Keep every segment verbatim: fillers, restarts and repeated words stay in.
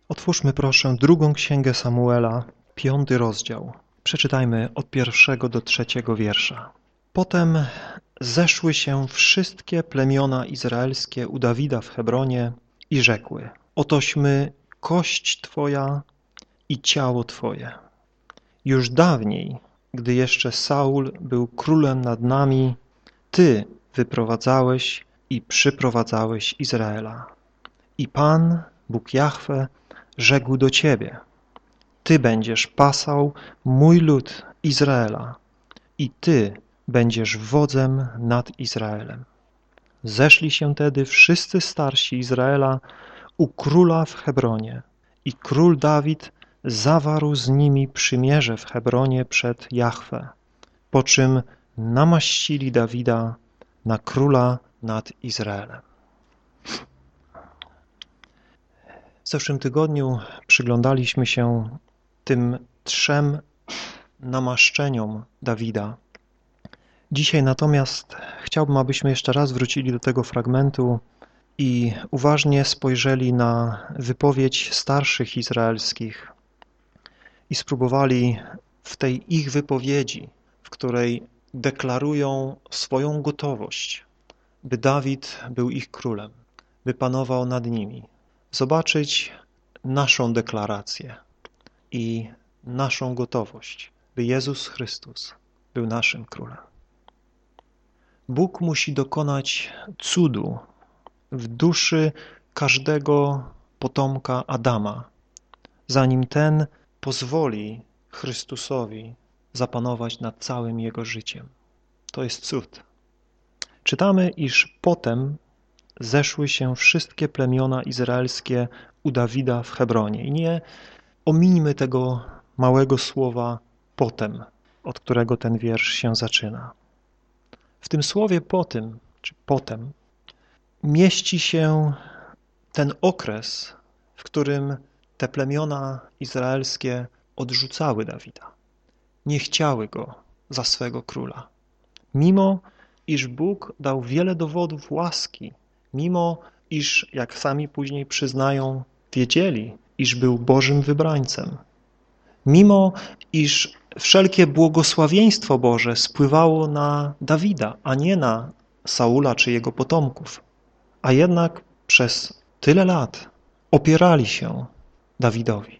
Otwórzmy proszę drugą księgę Samuela, piąty rozdział. Przeczytajmy od pierwszego do trzeciego wiersza. Potem zeszły się wszystkie plemiona izraelskie u Dawida w Hebronie i rzekły: otośmy kość Twoja i ciało Twoje. Już dawniej, gdy jeszcze Saul był królem nad nami, Ty wyprowadzałeś i przyprowadzałeś Izraela. I Pan, Bóg Jahwe, rzekł do Ciebie: Ty będziesz pasał mój lud Izraela i Ty będziesz wodzem nad Izraelem. Zeszli się tedy wszyscy starsi Izraela u króla w Hebronie i król Dawid zawarł z nimi przymierze w Hebronie przed Jahwe, po czym namaścili Dawida na króla nad Izraelem. W zeszłym tygodniu przyglądaliśmy się tym trzem namaszczeniom Dawida. Dzisiaj natomiast chciałbym, abyśmy jeszcze raz wrócili do tego fragmentu i uważnie spojrzeli na wypowiedź starszych izraelskich i spróbowali w tej ich wypowiedzi, w której deklarują swoją gotowość, by Dawid był ich królem, by panował nad nimi, zobaczyć naszą deklarację i naszą gotowość, by Jezus Chrystus był naszym królem. Bóg musi dokonać cudu w duszy każdego potomka Adama, zanim ten pozwoli Chrystusowi zapanować nad całym jego życiem. To jest cud. Czytamy, iż potem zeszły się wszystkie plemiona izraelskie u Dawida w Hebronie. I nie omińmy tego małego słowa potem, od którego ten wiersz się zaczyna. W tym słowie potem, czy potem, mieści się ten okres, w którym te plemiona izraelskie odrzucały Dawida. Nie chciały go za swego króla. Mimo iż Bóg dał wiele dowodów łaski, mimo iż, jak sami później przyznają, wiedzieli, iż był Bożym wybrańcem, mimo iż wszelkie błogosławieństwo Boże spływało na Dawida, a nie na Saula czy jego potomków, a jednak przez tyle lat opierali się Dawidowi.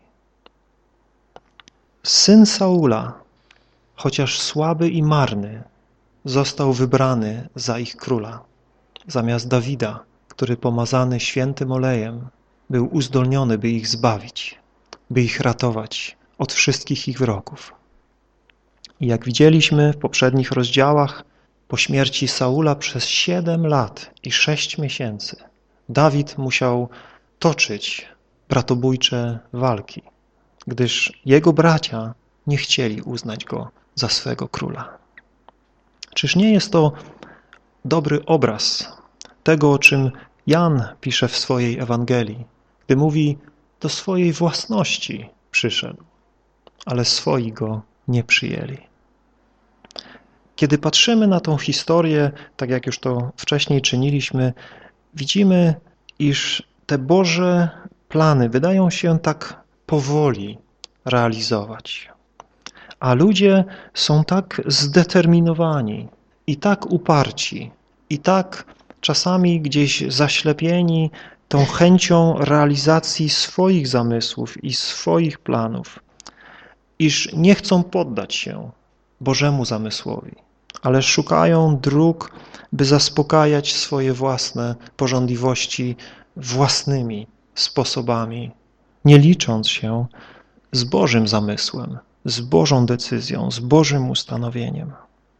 Syn Saula, chociaż słaby i marny, został wybrany za ich króla, zamiast Dawida, który pomazany świętym olejem był uzdolniony, by ich zbawić, by ich ratować od wszystkich ich wrogów. I jak widzieliśmy w poprzednich rozdziałach, po śmierci Saula przez siedem lat i sześć miesięcy Dawid musiał toczyć bratobójcze walki, gdyż jego bracia nie chcieli uznać go za swego króla. Czyż nie jest to dobry obraz tego, o czym Jan pisze w swojej Ewangelii, gdy mówi: do swojej własności przyszedł, ale swoi go nie przyjęli. Kiedy patrzymy na tą historię, tak jak już to wcześniej czyniliśmy, widzimy, iż te Boże plany wydają się tak powoli realizować, a ludzie są tak zdeterminowani i tak uparci, i tak czasami gdzieś zaślepieni tą chęcią realizacji swoich zamysłów i swoich planów, iż nie chcą poddać się Bożemu zamysłowi, ale szukają dróg, by zaspokajać swoje własne pożądliwości własnymi sposobami, nie licząc się z Bożym zamysłem, z Bożą decyzją, z Bożym ustanowieniem.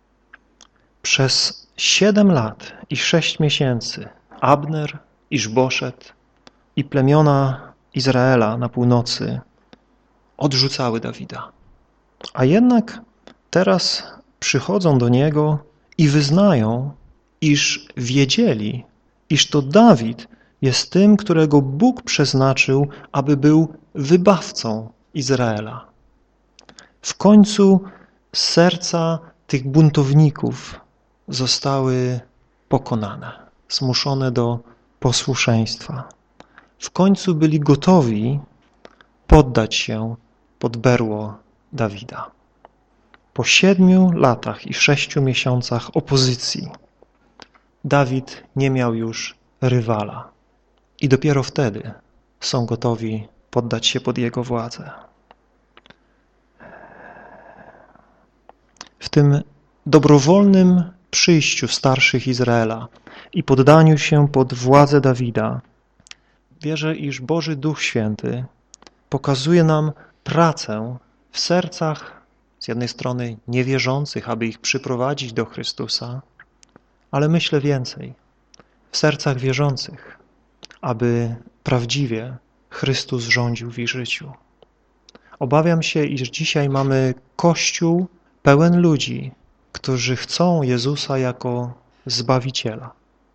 Przez siedem lat i sześć miesięcy Abner, Iszboszet i plemiona Izraela na północy odrzucały Dawida. A jednak teraz przychodzą do niego i wyznają, iż wiedzieli, iż to Dawid jest tym, którego Bóg przeznaczył, aby był wybawcą Izraela. W końcu serca tych buntowników zostały pokonane, zmuszone do posłuszeństwa. W końcu byli gotowi poddać się pod berło Dawida. Po siedmiu latach i sześciu miesiącach opozycji Dawid nie miał już rywala i dopiero wtedy są gotowi poddać się pod jego władzę. W tym dobrowolnym przyjściu starszych Izraela i poddaniu się pod władzę Dawida wierzę, iż Boży Duch Święty pokazuje nam pracę w sercach z jednej strony niewierzących, aby ich przyprowadzić do Chrystusa, ale myślę więcej, w sercach wierzących, aby prawdziwie Chrystus rządził w ich życiu. Obawiam się, iż dzisiaj mamy Kościół pełen ludzi, którzy chcą Jezusa jako Zbawiciela.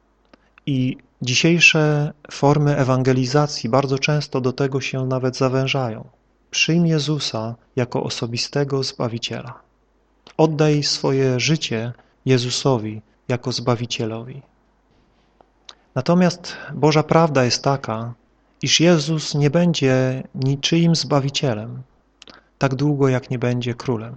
I dzisiejsze formy ewangelizacji bardzo często do tego się nawet zawężają. Przyjm Jezusa jako osobistego Zbawiciela. Oddaj swoje życie Jezusowi jako Zbawicielowi. Natomiast Boża prawda jest taka, iż Jezus nie będzie niczyim Zbawicielem, tak długo jak nie będzie Królem.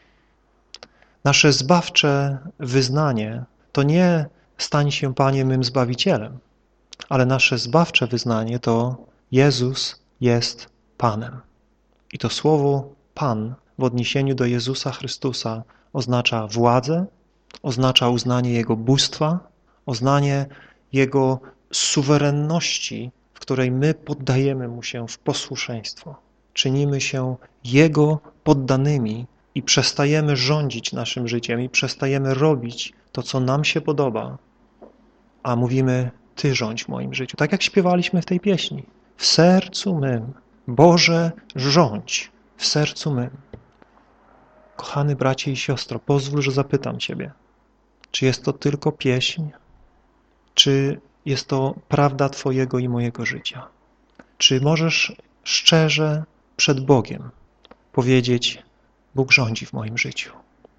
Nasze zbawcze wyznanie to nie stań się Panie mym Zbawicielem, ale nasze zbawcze wyznanie to Jezus jest Panem. I to słowo Pan w odniesieniu do Jezusa Chrystusa oznacza władzę, oznacza uznanie Jego bóstwa, uznanie Jego suwerenności, w której my poddajemy Mu się w posłuszeństwo. Czynimy się Jego poddanymi i przestajemy rządzić naszym życiem i przestajemy robić to, co nam się podoba, a mówimy, Ty rządź w moim życiu. Tak jak śpiewaliśmy w tej pieśni. W sercu mym, Boże, rządź w sercu mym. Kochany bracie i siostro, pozwól, że zapytam Ciebie, czy jest to tylko pieśń, czy jest to prawda Twojego i mojego życia? Czy możesz szczerze przed Bogiem powiedzieć, Bóg rządzi w moim życiu.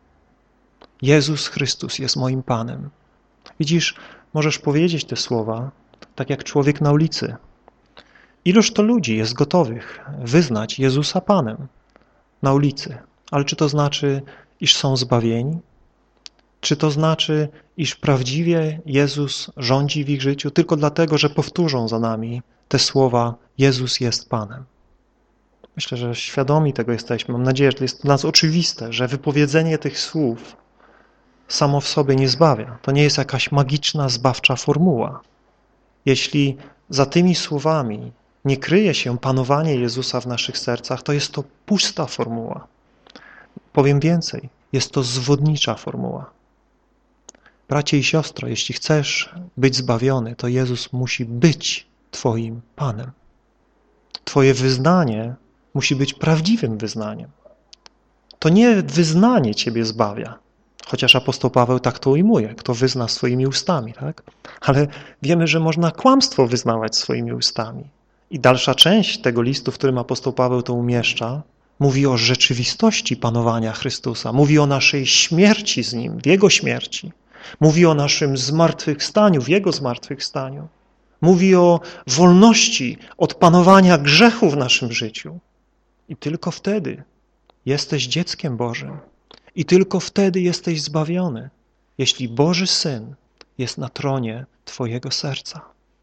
Jezus Chrystus jest moim Panem. Widzisz, możesz powiedzieć te słowa tak jak człowiek na ulicy. Iluż to ludzi jest gotowych wyznać Jezusa Panem na ulicy. Ale czy to znaczy, iż są zbawieni? Czy to znaczy, iż prawdziwie Jezus rządzi w ich życiu tylko dlatego, że powtórzą za nami te słowa Jezus jest Panem? Myślę, że świadomi tego jesteśmy. Mam nadzieję, że to jest dla nas oczywiste, że wypowiedzenie tych słów samo w sobie nie zbawia. To nie jest jakaś magiczna, zbawcza formuła. Jeśli za tymi słowami nie kryje się panowanie Jezusa w naszych sercach, to jest to pusta formuła. Powiem więcej, jest to zwodnicza formuła. Bracie i siostro, jeśli chcesz być zbawiony, to Jezus musi być Twoim Panem. Twoje wyznanie musi być prawdziwym wyznaniem. To nie wyznanie Ciebie zbawia, chociaż apostoł Paweł tak to ujmuje, kto wyzna swoimi ustami, tak? Ale wiemy, że można kłamstwo wyznawać swoimi ustami. I dalsza część tego listu, w którym apostoł Paweł to umieszcza, mówi o rzeczywistości panowania Chrystusa, mówi o naszej śmierci z Nim, w Jego śmierci, mówi o naszym zmartwychwstaniu, w Jego zmartwychwstaniu, mówi o wolności od panowania grzechu w naszym życiu. I tylko wtedy jesteś dzieckiem Bożym i tylko wtedy jesteś zbawiony, jeśli Boży Syn jest na tronie Twojego serca.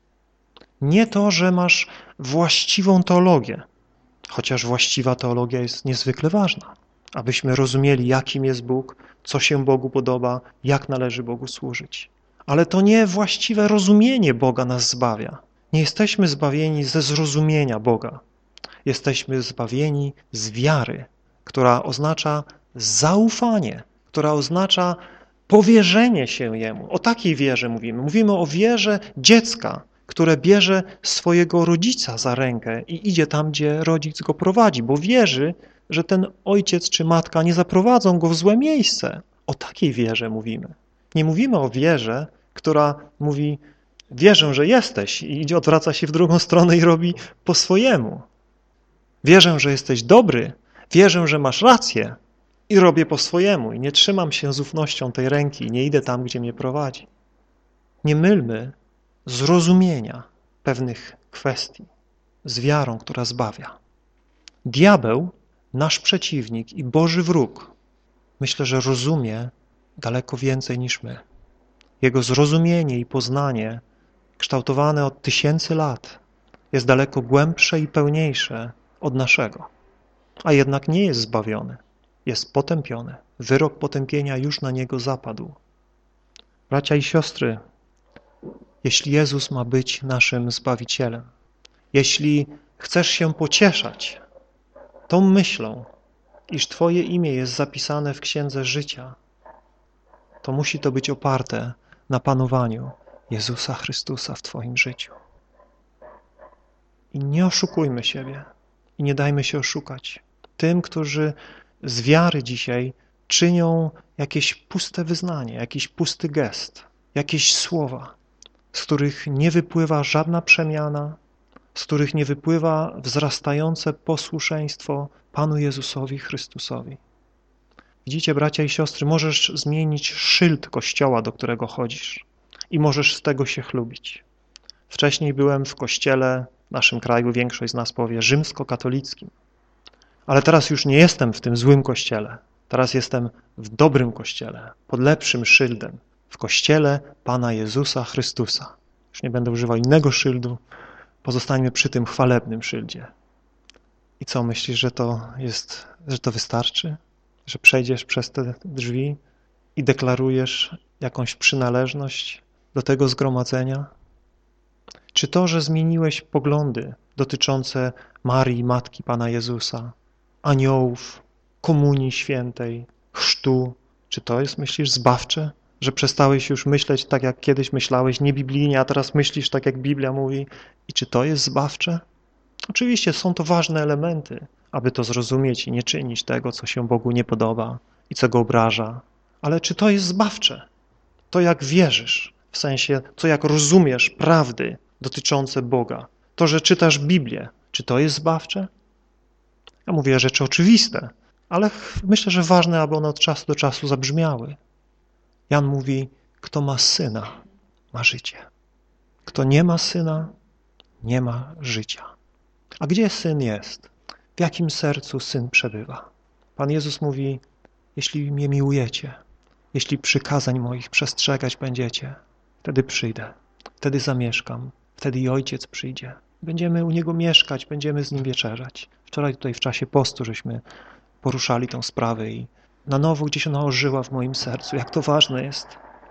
Nie to, że masz właściwą teologię, chociaż właściwa teologia jest niezwykle ważna, abyśmy rozumieli, jakim jest Bóg, co się Bogu podoba, jak należy Bogu służyć. Ale to nie właściwe rozumienie Boga nas zbawia. Nie jesteśmy zbawieni ze zrozumienia Boga. Jesteśmy zbawieni z wiary, która oznacza zaufanie, która oznacza powierzenie się Jemu. O takiej wierze mówimy. Mówimy o wierze dziecka, które bierze swojego rodzica za rękę i idzie tam, gdzie rodzic go prowadzi, bo wierzy, że ten ojciec czy matka nie zaprowadzą go w złe miejsce. O takiej wierze mówimy. Nie mówimy o wierze, która mówi, wierzę, że jesteś i idzie, odwraca się w drugą stronę i robi po swojemu. Wierzę, że jesteś dobry, wierzę, że masz rację i robię po swojemu i nie trzymam się z ufnością tej ręki i nie idę tam, gdzie mnie prowadzi. Nie mylmy zrozumienia pewnych kwestii z wiarą, która zbawia. Diabeł, nasz przeciwnik i Boży wróg, myślę, że rozumie daleko więcej niż my. Jego zrozumienie i poznanie, kształtowane od tysięcy lat, jest daleko głębsze i pełniejsze od naszego. A jednak nie jest zbawiony, jest potępiony. Wyrok potępienia już na niego zapadł. Bracia i siostry, jeśli Jezus ma być naszym Zbawicielem, jeśli chcesz się pocieszać tą myślą, iż Twoje imię jest zapisane w Księdze Życia, to musi to być oparte na panowaniu Jezusa Chrystusa w Twoim życiu. I nie oszukujmy siebie i nie dajmy się oszukać tym, którzy z wiary dzisiaj czynią jakieś puste wyznanie, jakiś pusty gest, jakieś słowa, z których nie wypływa żadna przemiana, z których nie wypływa wzrastające posłuszeństwo Panu Jezusowi Chrystusowi. Widzicie, bracia i siostry, możesz zmienić szyld kościoła, do którego chodzisz i możesz z tego się chlubić. Wcześniej byłem w kościele, w naszym kraju większość z nas powie, rzymskokatolickim. Ale teraz już nie jestem w tym złym kościele. Teraz jestem w dobrym kościele, pod lepszym szyldem, w kościele Pana Jezusa Chrystusa. Już nie będę używał innego szyldu, pozostańmy przy tym chwalebnym szyldzie. I co, myślisz, że to jest, że to wystarczy? Że przejdziesz przez te drzwi i deklarujesz jakąś przynależność do tego zgromadzenia? Czy to, że zmieniłeś poglądy dotyczące Marii, Matki Pana Jezusa, aniołów, komunii świętej, chrztu, czy to jest, myślisz, zbawcze? Że przestałeś już myśleć tak, jak kiedyś myślałeś, niebiblijnie, a teraz myślisz tak, jak Biblia mówi? I czy to jest zbawcze? Oczywiście są to ważne elementy, aby to zrozumieć i nie czynić tego, co się Bogu nie podoba i co Go obraża. Ale czy to jest zbawcze? To, jak wierzysz, w sensie, to, jak rozumiesz prawdy dotyczące Boga, to, że czytasz Biblię, czy to jest zbawcze? Ja mówię rzeczy oczywiste, ale myślę, że ważne, aby one od czasu do czasu zabrzmiały. Jan mówi, kto ma Syna, ma życie. Kto nie ma Syna, nie ma życia. A gdzie Syn jest? W jakim sercu Syn przebywa? Pan Jezus mówi, jeśli mnie miłujecie, jeśli przykazań moich przestrzegać będziecie, wtedy przyjdę, wtedy zamieszkam, wtedy i Ojciec przyjdzie. Będziemy u Niego mieszkać, będziemy z Nim wieczerzać. Wczoraj tutaj w czasie postu żeśmy poruszali tą sprawę i na nowo gdzieś ona ożyła w moim sercu, jak to ważne jest,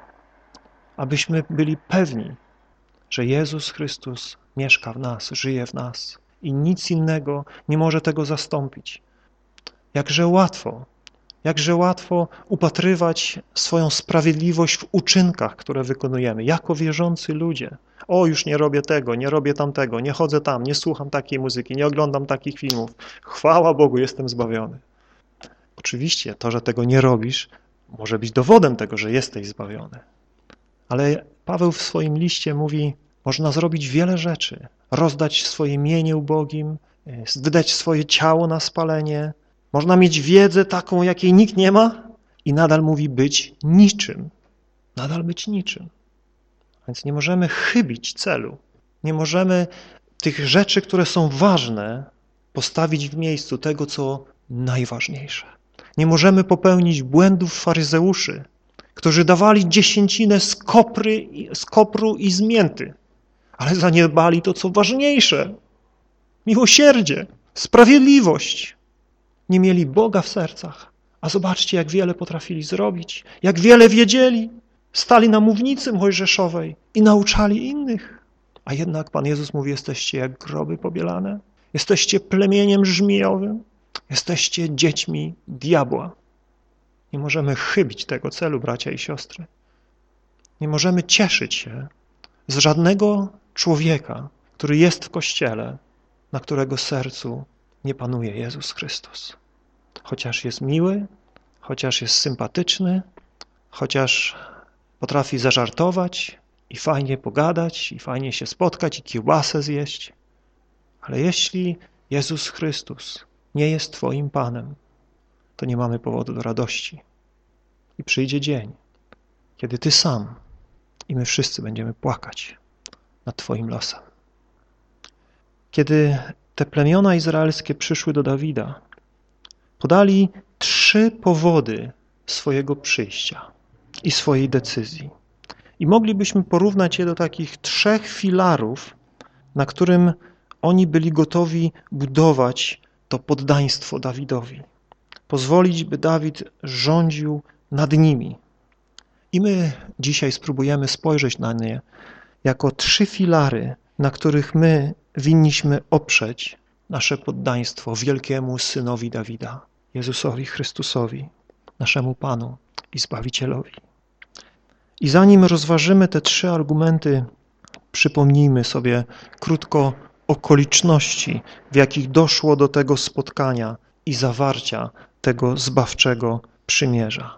abyśmy byli pewni, że Jezus Chrystus mieszka w nas, żyje w nas i nic innego nie może tego zastąpić. Jakże łatwo, jakże łatwo upatrywać swoją sprawiedliwość w uczynkach, które wykonujemy, jako wierzący ludzie. O, już nie robię tego, nie robię tamtego, nie chodzę tam, nie słucham takiej muzyki, nie oglądam takich filmów. Chwała Bogu, jestem zbawiony. Oczywiście to, że tego nie robisz, może być dowodem tego, że jesteś zbawiony. Ale Paweł w swoim liście mówi, można zrobić wiele rzeczy. Rozdać swoje mienie ubogim, wydać swoje ciało na spalenie. Można mieć wiedzę taką, jakiej nikt nie ma i nadal mówi być niczym. Nadal być niczym. Więc nie możemy chybić celu. Nie możemy tych rzeczy, które są ważne, postawić w miejscu tego, co najważniejsze. Nie możemy popełnić błędów faryzeuszy, którzy dawali dziesięcinę z, kopry, z kopru i z mięty, ale zaniedbali to, co ważniejsze. Miłosierdzie, sprawiedliwość. Nie mieli Boga w sercach. A zobaczcie, jak wiele potrafili zrobić, jak wiele wiedzieli. Stali na mównicy mojżeszowej i nauczali innych. A jednak Pan Jezus mówi, jesteście jak groby pobielane, jesteście plemieniem żmijowym, jesteście dziećmi diabła. Nie możemy chybić tego celu, bracia i siostry. Nie możemy cieszyć się z żadnego człowieka, który jest w Kościele, na którego sercu nie panuje Jezus Chrystus. Chociaż jest miły, chociaż jest sympatyczny, chociaż potrafi zażartować i fajnie pogadać, i fajnie się spotkać, i kiełbasę zjeść. Ale jeśli Jezus Chrystus nie jest Twoim Panem, to nie mamy powodu do radości. I przyjdzie dzień, kiedy Ty sam i my wszyscy będziemy płakać nad Twoim losem. Kiedy te plemiona izraelskie przyszły do Dawida, podali trzy powody swojego przyjścia i swojej decyzji. I moglibyśmy porównać je do takich trzech filarów, na którym oni byli gotowi budować to poddaństwo Dawidowi. Pozwolić, by Dawid rządził nad nimi. I my dzisiaj spróbujemy spojrzeć na nie jako trzy filary, na których my winniśmy oprzeć nasze poddaństwo wielkiemu Synowi Dawida, Jezusowi Chrystusowi, naszemu Panu i Zbawicielowi. I zanim rozważymy te trzy argumenty, przypomnijmy sobie krótko okoliczności, w jakich doszło do tego spotkania i zawarcia tego zbawczego przymierza.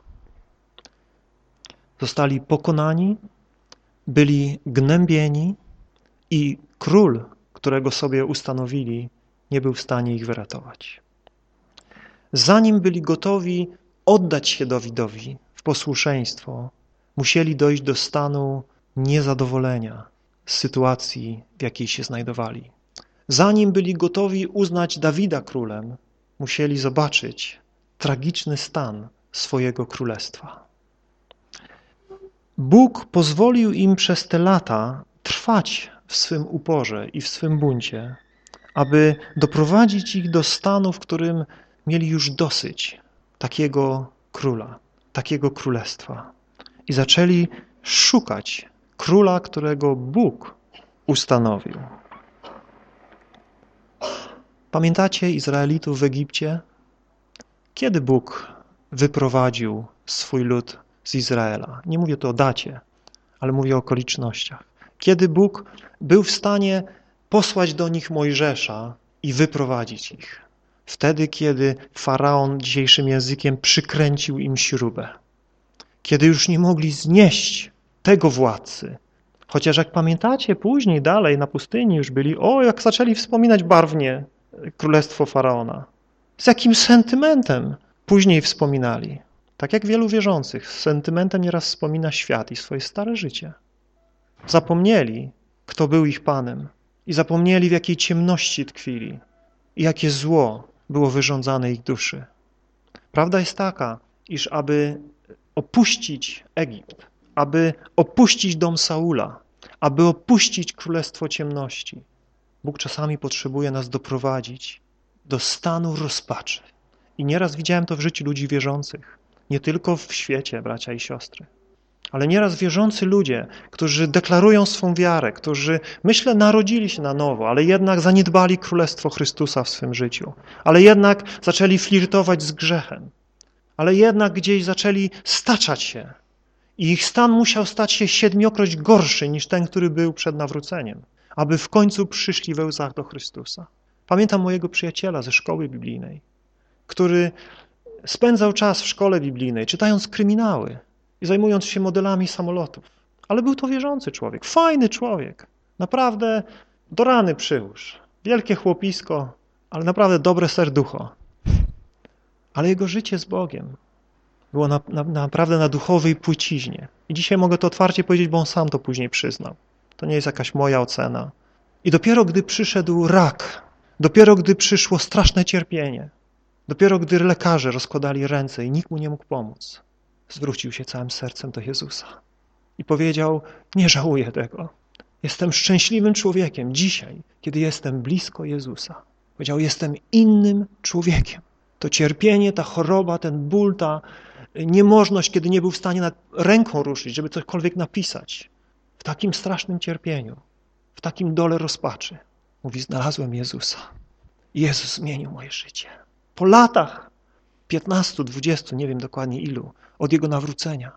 Zostali pokonani, byli gnębieni i król, którego sobie ustanowili, nie był w stanie ich wyratować. Zanim byli gotowi oddać się Dawidowi w posłuszeństwo, musieli dojść do stanu niezadowolenia z sytuacji, w jakiej się znajdowali. Zanim byli gotowi uznać Dawida królem, musieli zobaczyć tragiczny stan swojego królestwa. Bóg pozwolił im przez te lata trwać w swym uporze i w swym buncie, aby doprowadzić ich do stanu, w którym mieli już dosyć takiego króla, takiego królestwa. I zaczęli szukać króla, którego Bóg ustanowił. Pamiętacie Izraelitów w Egipcie? Kiedy Bóg wyprowadził swój lud z Izraela? Nie mówię tu o dacie, ale mówię o okolicznościach. Kiedy Bóg był w stanie posłać do nich Mojżesza i wyprowadzić ich? Wtedy, kiedy Faraon, dzisiejszym językiem, przykręcił im śrubę. Kiedy już nie mogli znieść tego władcy. Chociaż jak pamiętacie, później dalej na pustyni już byli, o, jak zaczęli wspominać barwnie królestwo Faraona. Z jakim sentymentem później wspominali. Tak jak wielu wierzących, z sentymentem nieraz wspomina świat i swoje stare życie. Zapomnieli, kto był ich Panem i zapomnieli, w jakiej ciemności tkwili i jakie zło było wyrządzane ich duszy. Prawda jest taka, iż aby opuścić Egipt, aby opuścić dom Saula, aby opuścić królestwo ciemności, Bóg czasami potrzebuje nas doprowadzić do stanu rozpaczy. I nieraz widziałem to w życiu ludzi wierzących, nie tylko w świecie, bracia i siostry, ale nieraz wierzący ludzie, którzy deklarują swą wiarę, którzy, myślę, narodzili się na nowo, ale jednak zaniedbali Królestwo Chrystusa w swym życiu, ale jednak zaczęli flirtować z grzechem, ale jednak gdzieś zaczęli staczać się i ich stan musiał stać się siedmiokroć gorszy niż ten, który był przed nawróceniem, aby w końcu przyszli we łzach do Chrystusa. Pamiętam mojego przyjaciela ze szkoły biblijnej, który spędzał czas w szkole biblijnej, czytając kryminały i zajmując się modelami samolotów. Ale był to wierzący człowiek, fajny człowiek, naprawdę do rany przyłóż, wielkie chłopisko, ale naprawdę dobre serducho. Ale jego życie z Bogiem było na, na, naprawdę na duchowej płyciźnie. I dzisiaj mogę to otwarcie powiedzieć, bo on sam to później przyznał. To nie jest jakaś moja ocena. I dopiero gdy przyszedł rak, dopiero gdy przyszło straszne cierpienie, dopiero gdy lekarze rozkładali ręce i nikt mu nie mógł pomóc, zwrócił się całym sercem do Jezusa i powiedział, nie żałuję tego. Jestem szczęśliwym człowiekiem dzisiaj, kiedy jestem blisko Jezusa. Powiedział, jestem innym człowiekiem. To cierpienie, ta choroba, ten ból, ta niemożność, kiedy nie był w stanie nad ręką ruszyć, żeby cokolwiek napisać. W takim strasznym cierpieniu, w takim dole rozpaczy. Mówi, znalazłem Jezusa. Jezus zmienił moje życie. Po latach, piętnastu, dwudziestu, nie wiem dokładnie ilu, od Jego nawrócenia.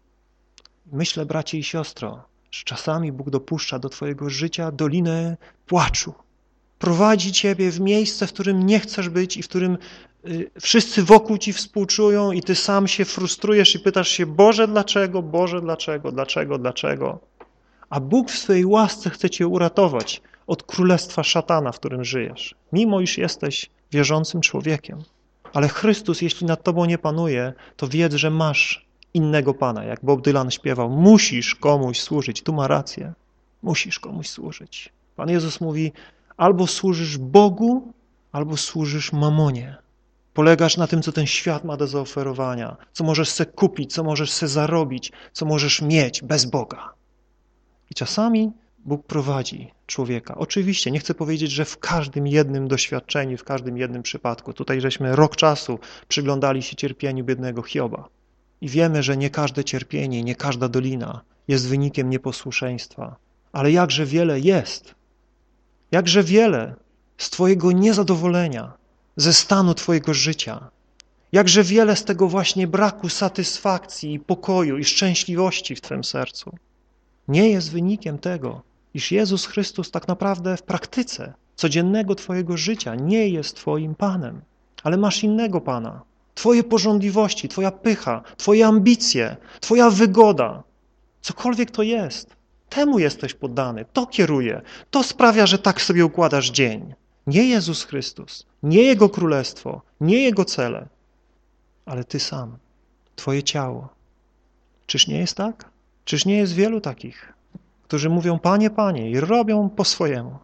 Myślę, bracie i siostro, że czasami Bóg dopuszcza do twojego życia dolinę płaczu. Prowadzi ciebie w miejsce, w którym nie chcesz być i w którym y, wszyscy wokół ci współczują i ty sam się frustrujesz i pytasz się, Boże, dlaczego, Boże, dlaczego, dlaczego, dlaczego? A Bóg w swojej łasce chce cię uratować od królestwa szatana, w którym żyjesz, mimo iż jesteś wierzącym człowiekiem. Ale Chrystus, jeśli nad tobą nie panuje, to wiedz, że masz innego Pana. Jak Bob Dylan śpiewał, musisz komuś służyć. Tu ma rację. Musisz komuś służyć. Pan Jezus mówi, Albo służysz Bogu, albo służysz mamonie. Polegasz na tym, co ten świat ma do zaoferowania, co możesz se kupić, co możesz se zarobić, co możesz mieć bez Boga. I czasami Bóg prowadzi człowieka. Oczywiście, nie chcę powiedzieć, że w każdym jednym doświadczeniu, w każdym jednym przypadku. Tutaj żeśmy rok czasu przyglądali się cierpieniu biednego Hioba. I wiemy, że nie każde cierpienie, nie każda dolina jest wynikiem nieposłuszeństwa. Ale jakże wiele jest, jakże wiele z twojego niezadowolenia, ze stanu twojego życia, jakże wiele z tego właśnie braku satysfakcji i pokoju i szczęśliwości w twym sercu nie jest wynikiem tego, iż Jezus Chrystus tak naprawdę w praktyce codziennego twojego życia nie jest twoim Panem, ale masz innego Pana. Twoje pożądliwości, twoja pycha, twoje ambicje, twoja wygoda, cokolwiek to jest, temu jesteś poddany, to kieruje, to sprawia, że tak sobie układasz dzień. Nie Jezus Chrystus, nie Jego Królestwo, nie Jego cele, ale ty sam, twoje ciało. Czyż nie jest tak? Czyż nie jest wielu takich, którzy mówią Panie, Panie i robią po swojemu?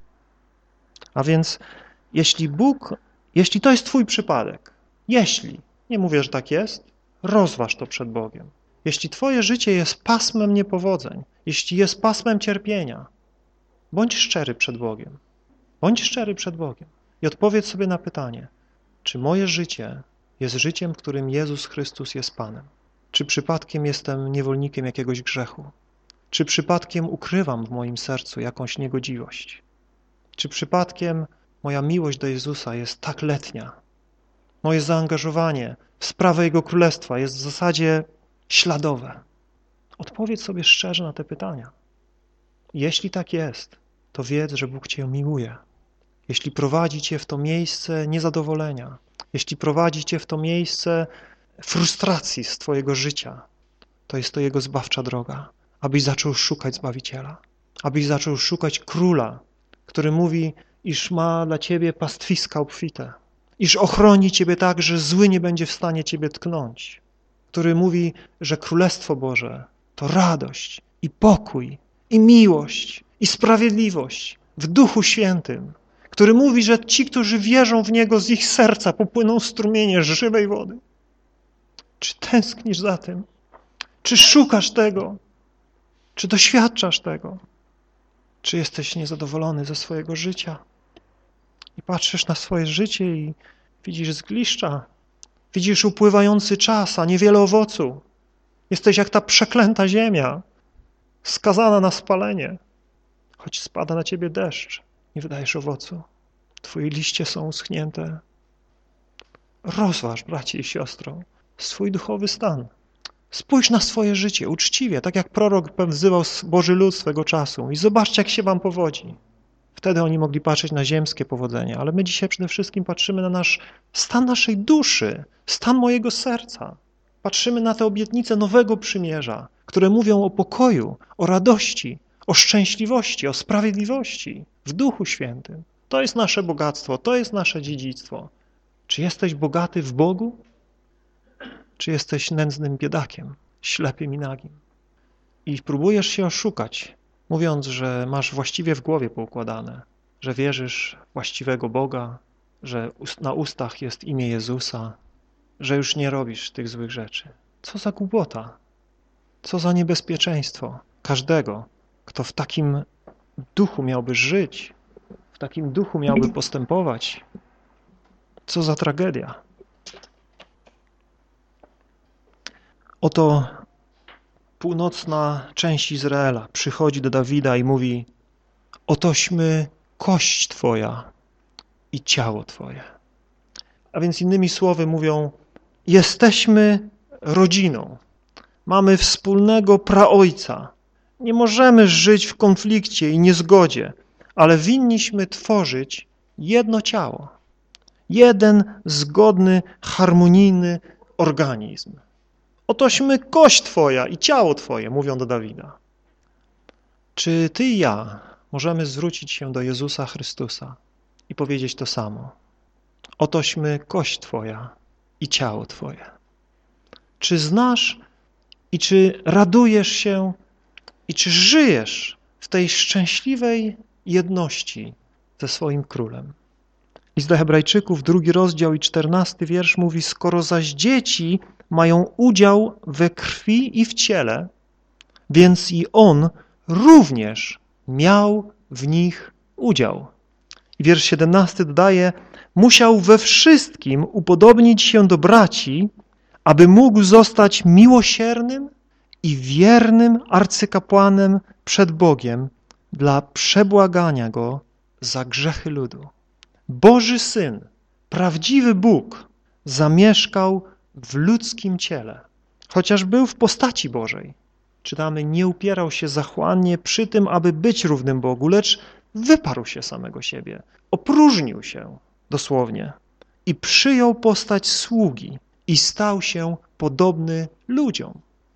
A więc jeśli Bóg, jeśli to jest twój przypadek, jeśli, nie mówię, że tak jest, rozważ to przed Bogiem. Jeśli twoje życie jest pasmem niepowodzeń, jeśli jest pasmem cierpienia, bądź szczery przed Bogiem. Bądź szczery przed Bogiem i odpowiedz sobie na pytanie, czy moje życie jest życiem, w którym Jezus Chrystus jest Panem? Czy przypadkiem jestem niewolnikiem jakiegoś grzechu? Czy przypadkiem ukrywam w moim sercu jakąś niegodziwość? Czy przypadkiem moja miłość do Jezusa jest tak letnia? Moje zaangażowanie w sprawę Jego Królestwa jest w zasadzie śladowe. Odpowiedz sobie szczerze na te pytania. Jeśli tak jest, to wiedz, że Bóg cię miłuje. Jeśli prowadzi cię w to miejsce niezadowolenia, jeśli prowadzi cię w to miejsce frustracji z twojego życia, to jest to Jego zbawcza droga, abyś zaczął szukać Zbawiciela, abyś zaczął szukać Króla, który mówi, iż ma dla ciebie pastwiska obfite, iż ochroni ciebie tak, że zły nie będzie w stanie ciebie tknąć, który mówi, że Królestwo Boże to radość i pokój i miłość i sprawiedliwość w Duchu Świętym, który mówi, że ci, którzy wierzą w Niego, z ich serca popłyną strumienie żywej wody. Czy tęsknisz za tym? Czy szukasz tego? Czy doświadczasz tego? Czy jesteś niezadowolony ze swojego życia? I patrzysz na swoje życie i widzisz zgliszcza, widzisz upływający czas, a niewiele owocu. Jesteś jak ta przeklęta ziemia, skazana na spalenie. Choć spada na ciebie deszcz, nie wydajesz owocu. Twoje liście są uschnięte. Rozważ, bracie i siostro, swój duchowy stan. Spójrz na swoje życie uczciwie, tak jak prorok wzywał Boży lud swego czasu i zobaczcie, jak się wam powodzi. Wtedy oni mogli patrzeć na ziemskie powodzenie, ale my dzisiaj przede wszystkim patrzymy na nasz stan naszej duszy, stan mojego serca. Patrzymy na te obietnice nowego przymierza, które mówią o pokoju, o radości, o szczęśliwości, o sprawiedliwości w Duchu Świętym. To jest nasze bogactwo, to jest nasze dziedzictwo. Czy jesteś bogaty w Bogu? Czy jesteś nędznym biedakiem, ślepym i nagim? I próbujesz się oszukać, mówiąc, że masz właściwie w głowie poukładane, że wierzysz w właściwego Boga, że na ustach jest imię Jezusa, że już nie robisz tych złych rzeczy. Co za głupota, co za niebezpieczeństwo każdego, kto w takim duchu miałby żyć, w takim duchu miałby postępować. Co za tragedia. Oto północna część Izraela przychodzi do Dawida i mówi: otośmy kość Twoja i ciało Twoje. A więc innymi słowy mówią: jesteśmy rodziną, mamy wspólnego praojca, nie możemy żyć w konflikcie i niezgodzie, ale winniśmy tworzyć jedno ciało, jeden zgodny, harmonijny organizm. Otośmy kość Twoja i ciało Twoje, mówią do Dawida. Czy Ty i ja możemy zwrócić się do Jezusa Chrystusa i powiedzieć to samo? Otośmy kość Twoja i ciało Twoje. Czy znasz i czy radujesz się i czy żyjesz w tej szczęśliwej jedności ze swoim królem. List do Hebrajczyków, drugi rozdział i czternasty wiersz mówi: skoro zaś dzieci mają udział we krwi i w ciele, więc i on również miał w nich udział. I wiersz siedemnasty dodaje: musiał we wszystkim upodobnić się do braci, aby mógł zostać miłosiernym i wiernym arcykapłanem przed Bogiem dla przebłagania Go za grzechy ludu. Boży Syn, prawdziwy Bóg, zamieszkał w ludzkim ciele, chociaż był w postaci Bożej. Czytamy, nie upierał się zachłannie przy tym, aby być równym Bogu, lecz wyparł się samego siebie, opróżnił się dosłownie i przyjął postać sługi i stał się podobny ludziom.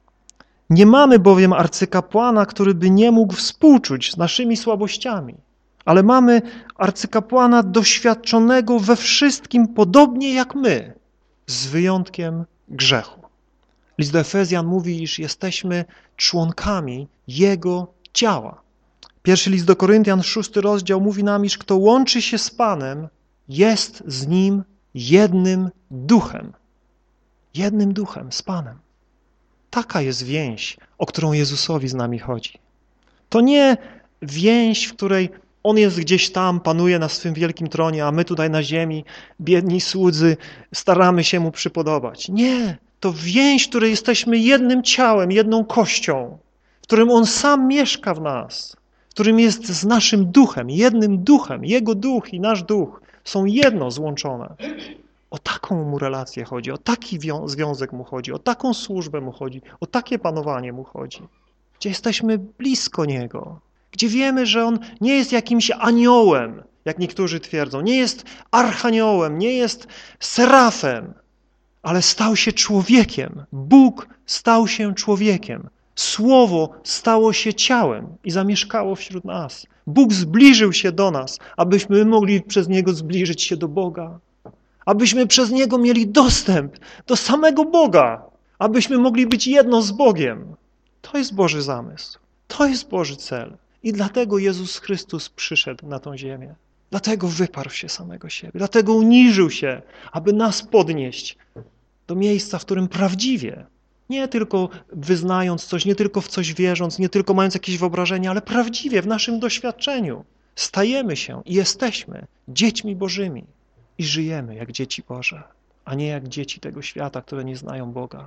Nie mamy bowiem arcykapłana, który by nie mógł współczuć z naszymi słabościami, ale mamy arcykapłana doświadczonego we wszystkim podobnie jak my, z wyjątkiem grzechu. List do Efezjan mówi, iż jesteśmy członkami Jego ciała. Pierwszy list do Koryntian, szósty rozdział mówi nam, iż kto łączy się z Panem, jest z Nim jednym duchem. Jednym duchem, z Panem. Taka jest więź, o którą Jezusowi z nami chodzi. To nie więź, w której On jest gdzieś tam, panuje na swym wielkim tronie, a my tutaj na ziemi, biedni słudzy, staramy się Mu przypodobać. Nie, to więź, w której jesteśmy jednym ciałem, jedną kością, w którym On sam mieszka w nas, w którym jest z naszym duchem, jednym duchem. Jego duch i nasz duch są jedno złączone. O taką Mu relację chodzi, o taki związek Mu chodzi, o taką służbę Mu chodzi, o takie panowanie Mu chodzi. Gdzie jesteśmy blisko Niego, gdzie wiemy, że On nie jest jakimś aniołem, jak niektórzy twierdzą, nie jest archaniołem, nie jest serafem, ale stał się człowiekiem. Bóg stał się człowiekiem. Słowo stało się ciałem i zamieszkało wśród nas. Bóg zbliżył się do nas, abyśmy mogli przez Niego zbliżyć się do Boga. Abyśmy przez Niego mieli dostęp do samego Boga. Abyśmy mogli być jedno z Bogiem. To jest Boży zamysł. To jest Boży cel. I dlatego Jezus Chrystus przyszedł na tą ziemię. Dlatego wyparł się samego siebie. Dlatego uniżył się, aby nas podnieść do miejsca, w którym prawdziwie, nie tylko wyznając coś, nie tylko w coś wierząc, nie tylko mając jakieś wyobrażenie, ale prawdziwie w naszym doświadczeniu stajemy się i jesteśmy dziećmi Bożymi i żyjemy jak dzieci Boże, a nie jak dzieci tego świata, które nie znają Boga.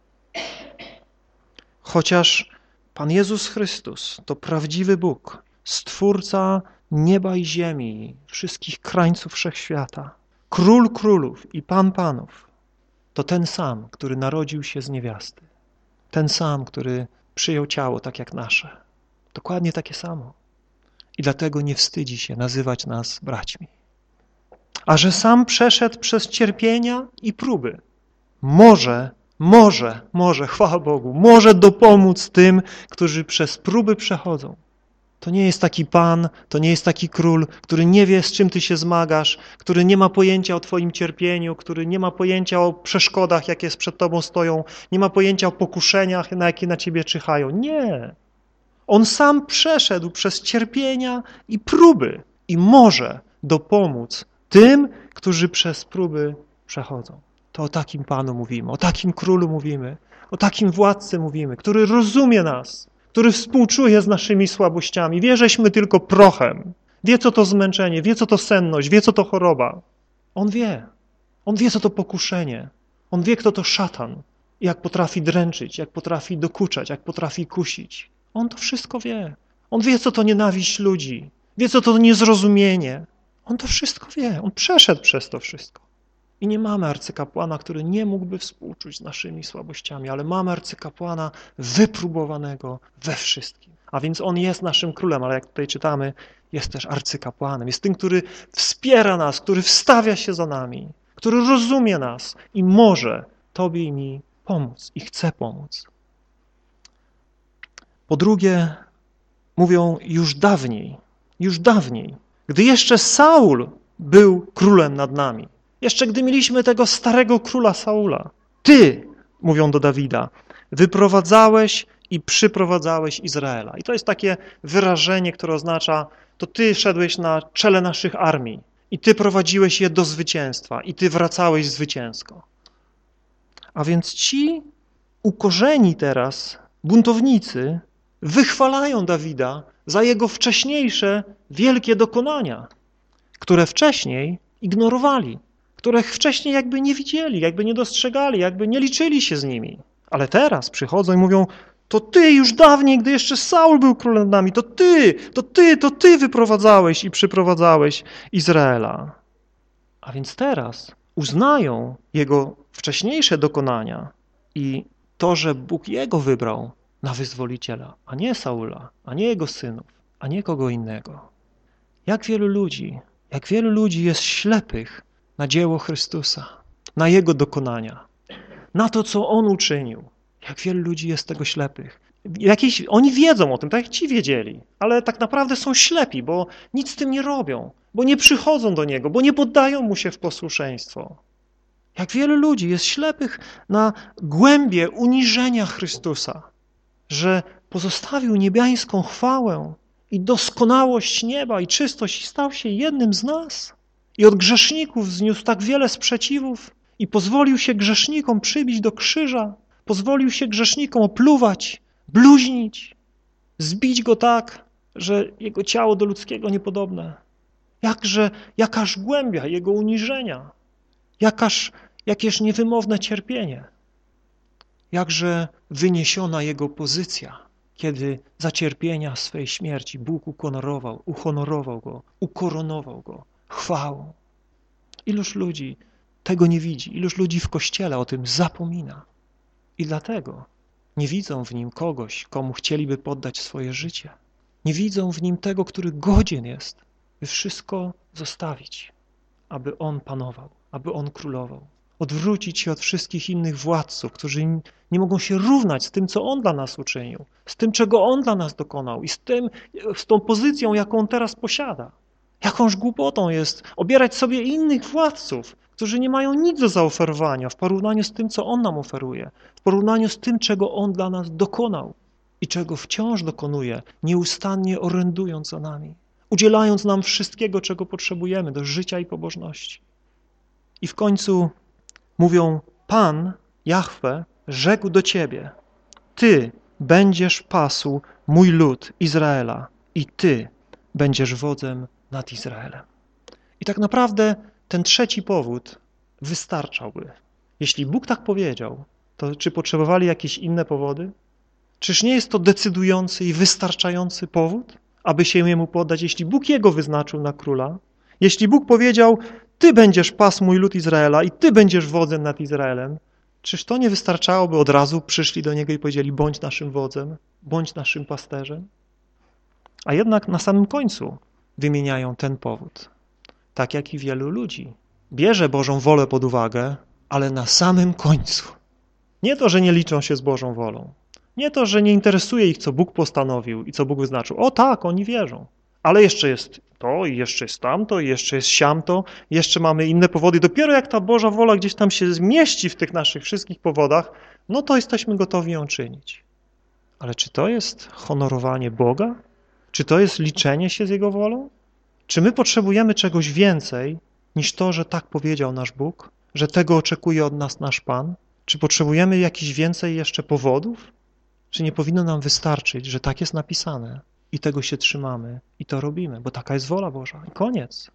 Chociaż Pan Jezus Chrystus to prawdziwy Bóg, Stwórca nieba i ziemi, wszystkich krańców wszechświata, Król królów i Pan panów, to ten sam, który narodził się z niewiasty. Ten sam, który przyjął ciało tak jak nasze. Dokładnie takie samo. I dlatego nie wstydzi się nazywać nas braćmi. A że sam przeszedł przez cierpienia i próby, może, może, może, chwała Bogu, może dopomóc tym, którzy przez próby przechodzą. To nie jest taki Pan, to nie jest taki Król, który nie wie, z czym ty się zmagasz, który nie ma pojęcia o twoim cierpieniu, który nie ma pojęcia o przeszkodach, jakie przed tobą stoją, nie ma pojęcia o pokuszeniach, na jakie na ciebie czyhają. Nie. On sam przeszedł przez cierpienia i próby i może dopomóc tym, którzy przez próby przechodzą. To o takim Panu mówimy, o takim Królu mówimy, o takim Władcy mówimy, który rozumie nas, który współczuje z naszymi słabościami. Wie, żeśmy tylko prochem. Wie, co to zmęczenie, wie, co to senność, wie, co to choroba. On wie. On wie, co to pokuszenie. On wie, kto to szatan. Jak potrafi dręczyć, jak potrafi dokuczać, jak potrafi kusić. On to wszystko wie. On wie, co to nienawiść ludzi. Wie, co to niezrozumienie. On to wszystko wie. On przeszedł przez to wszystko. I nie mamy arcykapłana, który nie mógłby współczuć z naszymi słabościami, ale mamy arcykapłana wypróbowanego we wszystkim. A więc on jest naszym królem, ale jak tutaj czytamy, jest też arcykapłanem. Jest tym, który wspiera nas, który wstawia się za nami, który rozumie nas i może tobie i mi pomóc i chce pomóc. Po drugie, mówią już dawniej, już dawniej, gdy jeszcze Saul był królem nad nami, jeszcze gdy mieliśmy tego starego króla Saula, ty, mówią do Dawida, wyprowadzałeś i przyprowadzałeś Izraela. I to jest takie wyrażenie, które oznacza to Ty szedłeś na czele naszych armii i Ty prowadziłeś je do zwycięstwa i Ty wracałeś zwycięsko. A więc ci ukorzeni teraz buntownicy wychwalają Dawida za jego wcześniejsze wielkie dokonania, które wcześniej ignorowali, których wcześniej jakby nie widzieli, jakby nie dostrzegali, jakby nie liczyli się z nimi. Ale teraz przychodzą i mówią, to Ty już dawniej, gdy jeszcze Saul był królem nad nami, to Ty, to Ty, to Ty wyprowadzałeś i przyprowadzałeś Izraela. A więc teraz uznają jego wcześniejsze dokonania i to, że Bóg jego wybrał na wyzwoliciela, a nie Saula, a nie jego synów, a nie kogo innego. Jak wielu ludzi, jak wielu ludzi jest ślepych na dzieło Chrystusa, na Jego dokonania, na to, co On uczynił. Jak wielu ludzi jest tego ślepych. Jakieś, oni wiedzą o tym, tak jak ci wiedzieli, ale tak naprawdę są ślepi, bo nic z tym nie robią, bo nie przychodzą do Niego, bo nie poddają Mu się w posłuszeństwo. Jak wielu ludzi jest ślepych na głębie uniżenia Chrystusa, że pozostawił niebiańską chwałę i doskonałość nieba i czystość i stał się jednym z nas i od grzeszników zniósł tak wiele sprzeciwów i pozwolił się grzesznikom przybić do krzyża, pozwolił się grzesznikom opluwać, bluźnić, zbić go tak, że jego ciało do ludzkiego niepodobne. Jakże, jakaż głębia jego uniżenia, jakaż, jakież niewymowne cierpienie, jakże wyniesiona jego pozycja, kiedy za cierpienia swej śmierci Bóg ukonorował, uhonorował go, ukoronował go chwałą. Iluż ludzi tego nie widzi, iluż ludzi w Kościele o tym zapomina i dlatego nie widzą w nim kogoś, komu chcieliby poddać swoje życie. Nie widzą w nim tego, który godzien jest, by wszystko zostawić, aby on panował, aby on królował. Odwrócić się od wszystkich innych władców, którzy nie mogą się równać z tym, co On dla nas uczynił, z tym, czego On dla nas dokonał i z tym, z tą pozycją, jaką On teraz posiada. Jakąż głupotą jest obierać sobie innych władców, którzy nie mają nic do zaoferowania w porównaniu z tym, co On nam oferuje, w porównaniu z tym, czego On dla nas dokonał i czego wciąż dokonuje, nieustannie orędując za nami, udzielając nam wszystkiego, czego potrzebujemy do życia i pobożności. I w końcu mówią, Pan, Jahwe, rzekł do ciebie, Ty będziesz pasł mój lud Izraela i Ty będziesz wodzem nad Izraelem. I tak naprawdę ten trzeci powód wystarczałby. Jeśli Bóg tak powiedział, to czy potrzebowali jakieś inne powody? Czyż nie jest to decydujący i wystarczający powód, aby się Jemu poddać, jeśli Bóg Jego wyznaczył na króla? Jeśli Bóg powiedział, Ty będziesz pasł mój lud Izraela i Ty będziesz wodzem nad Izraelem, czyż to nie wystarczało, by od razu przyszli do Niego i powiedzieli, bądź naszym wodzem, bądź naszym pasterzem? A jednak na samym końcu wymieniają ten powód. Tak jak i wielu ludzi. Bierze Bożą wolę pod uwagę, ale na samym końcu. Nie to, że nie liczą się z Bożą wolą. Nie to, że nie interesuje ich, co Bóg postanowił i co Bóg wyznaczył. O tak, oni wierzą. Ale jeszcze jest to i jeszcze jest tamto i jeszcze jest siamto, jeszcze mamy inne powody. Dopiero jak ta Boża wola gdzieś tam się zmieści w tych naszych wszystkich powodach, no to jesteśmy gotowi ją czynić. Ale czy to jest honorowanie Boga? Czy to jest liczenie się z Jego wolą? Czy my potrzebujemy czegoś więcej niż to, że tak powiedział nasz Bóg? Że tego oczekuje od nas nasz Pan? Czy potrzebujemy jakichś więcej jeszcze powodów? Czy nie powinno nam wystarczyć, że tak jest napisane i tego się trzymamy i to robimy, bo taka jest wola Boża i koniec.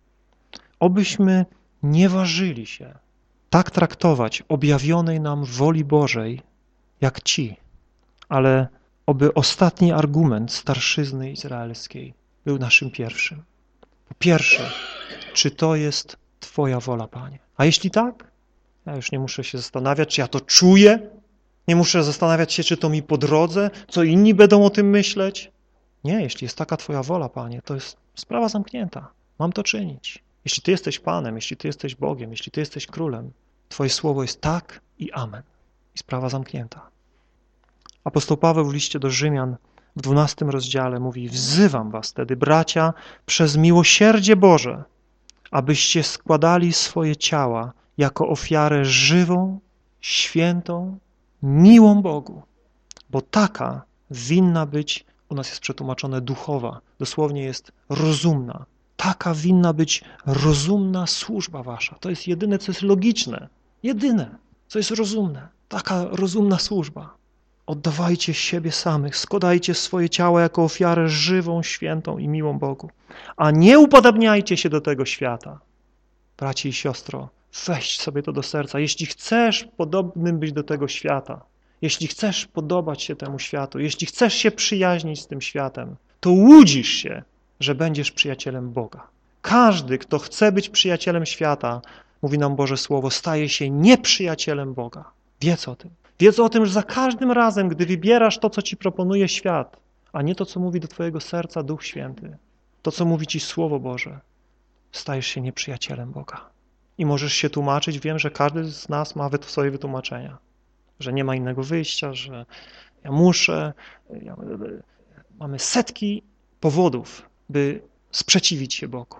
Obyśmy nie ważyli się tak traktować objawionej nam woli Bożej jak ci, ale oby ostatni argument starszyzny izraelskiej był naszym pierwszym. Po pierwsze, czy to jest Twoja wola, Panie? A jeśli tak, ja już nie muszę się zastanawiać, czy ja to czuję, nie muszę zastanawiać się, czy to mi po drodze, co inni będą o tym myśleć. Nie, jeśli jest taka Twoja wola, Panie, to jest sprawa zamknięta. Mam to czynić. Jeśli Ty jesteś Panem, jeśli Ty jesteś Bogiem, jeśli Ty jesteś Królem, Twoje słowo jest tak i amen. I sprawa zamknięta. Apostoł Paweł w liście do Rzymian w dwunastym rozdziale mówi, wzywam was tedy, bracia, przez miłosierdzie Boże, abyście składali swoje ciała jako ofiarę żywą, świętą, miłą Bogu, bo taka winna być U nas jest przetłumaczone duchowa, dosłownie jest rozumna. Taka winna być rozumna służba wasza. To jest jedyne, co jest logiczne. Jedyne, co jest rozumne. Taka rozumna służba. Oddawajcie siebie samych, składajcie swoje ciało jako ofiarę żywą, świętą i miłą Bogu. A nie upodabniajcie się do tego świata. Braci i siostro, weź sobie to do serca. Jeśli chcesz podobnym być do tego świata, jeśli chcesz podobać się temu światu, jeśli chcesz się przyjaźnić z tym światem, to łudzisz się, że będziesz przyjacielem Boga. Każdy, kto chce być przyjacielem świata, mówi nam Boże Słowo, staje się nieprzyjacielem Boga. Wiedz o tym. Wiedz o tym, że za każdym razem, gdy wybierasz to, co ci proponuje świat, a nie to, co mówi do twojego serca Duch Święty, to, co mówi ci Słowo Boże, stajesz się nieprzyjacielem Boga. I możesz się tłumaczyć, wiem, że każdy z nas ma swoje wytłumaczenia, że nie ma innego wyjścia, że ja muszę, ja, mamy setki powodów, by sprzeciwić się Bogu.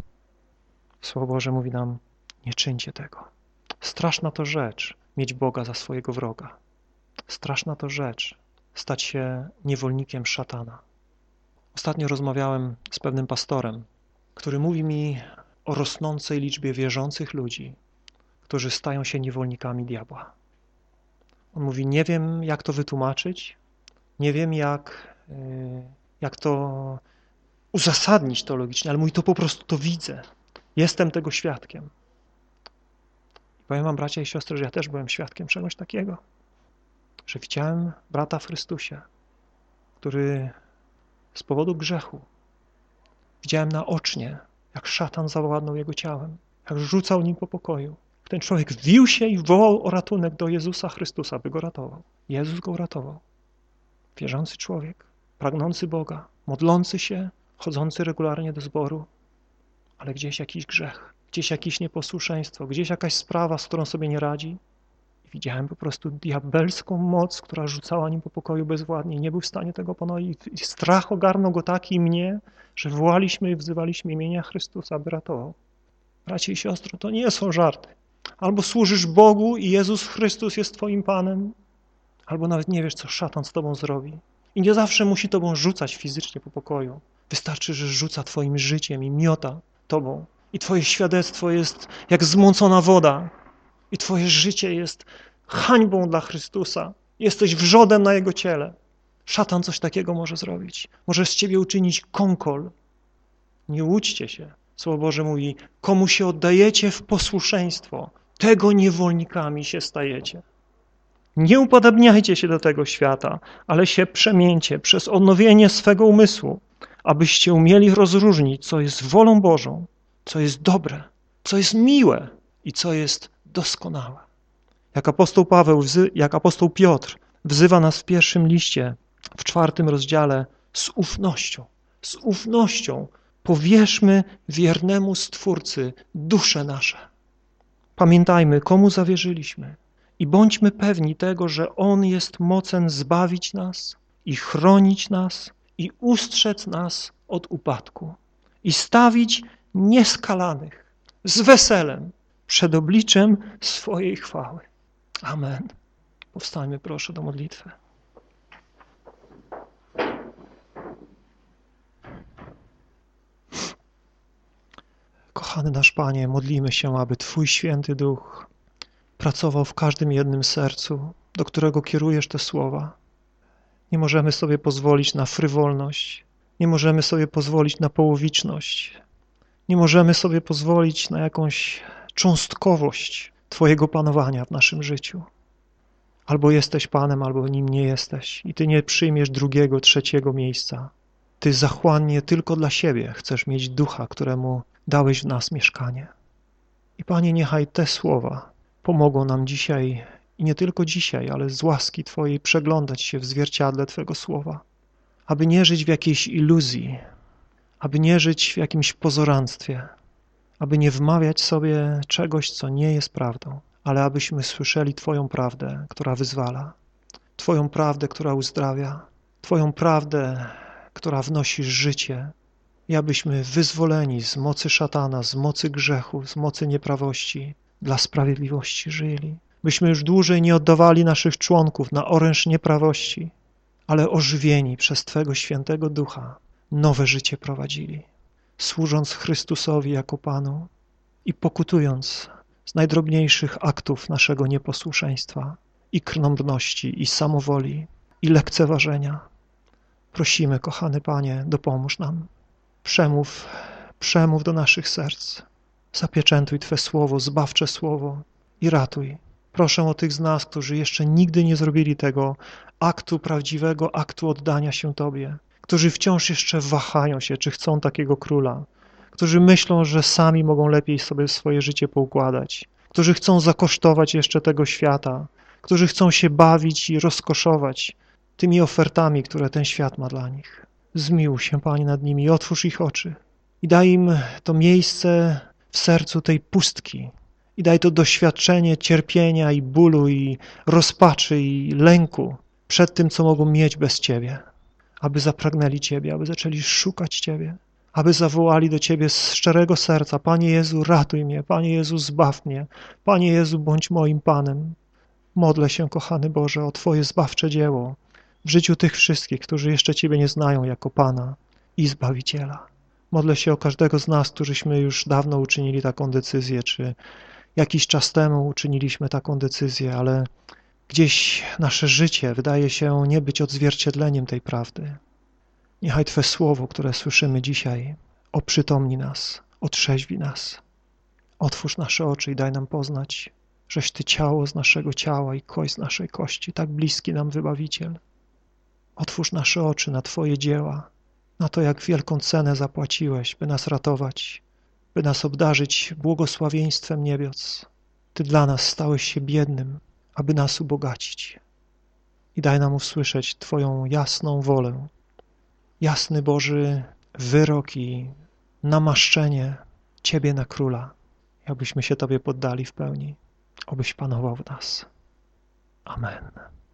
Słowo Boże mówi nam, nie czyńcie tego. Straszna to rzecz, mieć Boga za swojego wroga. Straszna to rzecz, stać się niewolnikiem szatana. Ostatnio rozmawiałem z pewnym pastorem, który mówi mi o rosnącej liczbie wierzących ludzi, którzy stają się niewolnikami diabła. On mówi, nie wiem, jak to wytłumaczyć, nie wiem, jak, jak to uzasadnić to logicznie, ale mówi, to po prostu to widzę. Jestem tego świadkiem. I powiem wam, bracia i siostry, że ja też byłem świadkiem czegoś takiego, że widziałem brata w Chrystusie, który z powodu grzechu widziałem naocznie, jak szatan zawładnął jego ciałem, jak rzucał nim po pokoju. Ten człowiek wił się i wołał o ratunek do Jezusa Chrystusa, by go ratował. Jezus go uratował. Wierzący człowiek, pragnący Boga, modlący się, chodzący regularnie do zboru, ale gdzieś jakiś grzech, gdzieś jakieś nieposłuszeństwo, gdzieś jakaś sprawa, z którą sobie nie radzi. I widziałem po prostu diabelską moc, która rzucała nim po pokoju bezwładnie i nie był w stanie tego ponowić. I strach ogarnął go taki i mnie, że wołaliśmy i wzywaliśmy imienia Chrystusa, by ratował. Bracie i siostro, to nie są żarty. Albo służysz Bogu i Jezus Chrystus jest twoim Panem, albo nawet nie wiesz, co szatan z tobą zrobi. I nie zawsze musi tobą rzucać fizycznie po pokoju. Wystarczy, że rzuca twoim życiem i miota tobą. I twoje świadectwo jest jak zmącona woda. I twoje życie jest hańbą dla Chrystusa. Jesteś wrzodem na Jego ciele. Szatan coś takiego może zrobić. Może z ciebie uczynić konkol. Nie łudźcie się. Słowo Boże mówi, komu się oddajecie w posłuszeństwo, tego niewolnikami się stajecie. Nie upodabniajcie się do tego świata, ale się przemieńcie przez odnowienie swego umysłu, abyście umieli rozróżnić, co jest wolą Bożą, co jest dobre, co jest miłe i co jest doskonałe. Jak apostoł Paweł, jak apostoł Piotr wzywa nas w pierwszym liście, w czwartym rozdziale, z ufnością, z ufnością powierzmy wiernemu Stwórcy dusze nasze. Pamiętajmy, komu zawierzyliśmy i bądźmy pewni tego, że On jest mocen zbawić nas i chronić nas i ustrzec nas od upadku i stawić nieskalanych z weselem przed obliczem swojej chwały. Amen. Powstańmy proszę do modlitwy. Kochany nasz Panie, modlimy się, aby Twój Święty Duch pracował w każdym jednym sercu, do którego kierujesz te słowa. Nie możemy sobie pozwolić na frywolność, nie możemy sobie pozwolić na połowiczność, nie możemy sobie pozwolić na jakąś cząstkowość Twojego panowania w naszym życiu. Albo jesteś Panem, albo nim nie jesteś i Ty nie przyjmiesz drugiego, trzeciego miejsca. Ty zachłannie tylko dla siebie chcesz mieć Ducha, któremu dałeś w nas mieszkanie. I Panie, niechaj te słowa pomogą nam dzisiaj i nie tylko dzisiaj, ale z łaski Twojej przeglądać się w zwierciadle Twego słowa, aby nie żyć w jakiejś iluzji, aby nie żyć w jakimś pozoranstwie, aby nie wmawiać sobie czegoś, co nie jest prawdą, ale abyśmy słyszeli Twoją prawdę, która wyzwala, Twoją prawdę, która uzdrawia, Twoją prawdę, która wnosi życie i abyśmy wyzwoleni z mocy szatana, z mocy grzechu, z mocy nieprawości, dla sprawiedliwości żyli. Byśmy już dłużej nie oddawali naszych członków na oręż nieprawości, ale ożywieni przez Twego świętego Ducha nowe życie prowadzili, służąc Chrystusowi jako Panu i pokutując z najdrobniejszych aktów naszego nieposłuszeństwa i krnąbrności, i samowoli, i lekceważenia. Prosimy, kochany Panie, dopomóż nam. Przemów, przemów do naszych serc. Zapieczętuj Twe słowo, zbawcze słowo i ratuj. Proszę o tych z nas, którzy jeszcze nigdy nie zrobili tego aktu, prawdziwego aktu oddania się Tobie, którzy wciąż jeszcze wahają się, czy chcą takiego króla, którzy myślą, że sami mogą lepiej sobie swoje życie poukładać, którzy chcą zakosztować jeszcze tego świata, którzy chcą się bawić i rozkoszować tymi ofertami, które ten świat ma dla nich. Zmiłuj się, Panie, nad nimi, otwórz ich oczy i daj im to miejsce w sercu tej pustki i daj to doświadczenie cierpienia i bólu i rozpaczy i lęku przed tym, co mogą mieć bez Ciebie, aby zapragnęli Ciebie, aby zaczęli szukać Ciebie, aby zawołali do Ciebie z szczerego serca: Panie Jezu, ratuj mnie, Panie Jezu, zbaw mnie, Panie Jezu, bądź moim Panem. Modlę się, kochany Boże, o Twoje zbawcze dzieło w życiu tych wszystkich, którzy jeszcze Ciebie nie znają jako Pana i Zbawiciela. Modlę się o każdego z nas, którzyśmy już dawno uczynili taką decyzję, czy jakiś czas temu uczyniliśmy taką decyzję, ale gdzieś nasze życie wydaje się nie być odzwierciedleniem tej prawdy. Niechaj Twe słowo, które słyszymy dzisiaj, oprzytomni nas, otrzeźwi nas. Otwórz nasze oczy i daj nam poznać, żeś Ty ciało z naszego ciała i kość z naszej kości, tak bliski nam Wybawiciel. Otwórz nasze oczy na Twoje dzieła, na to, jak wielką cenę zapłaciłeś, by nas ratować, by nas obdarzyć błogosławieństwem niebios. Ty dla nas stałeś się biednym, aby nas ubogacić. I daj nam usłyszeć Twoją jasną wolę, jasny Boży wyrok i namaszczenie Ciebie na króla, abyśmy się Tobie poddali w pełni, obyś panował w nas. Amen.